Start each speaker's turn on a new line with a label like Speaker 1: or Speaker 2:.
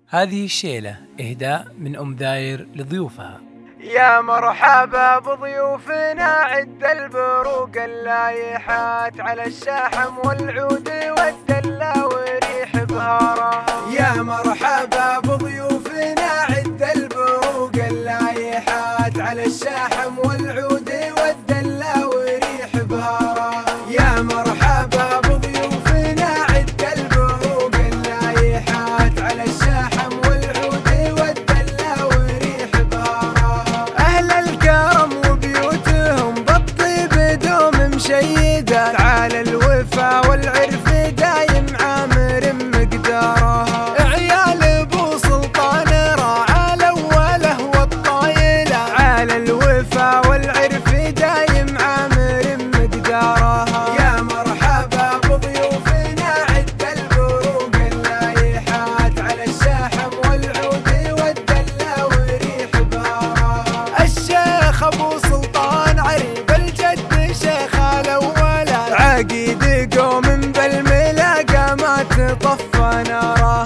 Speaker 1: هذه الشيلة إهداء من أم داير لضيوفها.
Speaker 2: يا مرحبا بضيوفنا عد البروق اللايحات على الشاحم والعود والدلة وريح بهارها. يا مرحبا بضيوفنا عد البروق اللايحات على الشاحم والعود والدلة وريح بهارها. يا مرحبا بضيوفنا عد البروق اللايحات على الشاحم والعود والدلة وريح بهارها. أهل الكرم وبيوتهم بالطيب دوم مشيدة، على الوفا والعرف دايم عامر مقدارها. عيال ابو سلطان راعى الاوله والطايله، على الوفا والعرف دايم عامر مقدارها. يا مرحبا بضيوفنا عد البروق اللايحات على الشاحم والعود والدله وريح بهارها. الشيخ ابو سلطان عريب الجد شيخ الاوله، عقيد قوم بالملاقه ما تطفى نارها.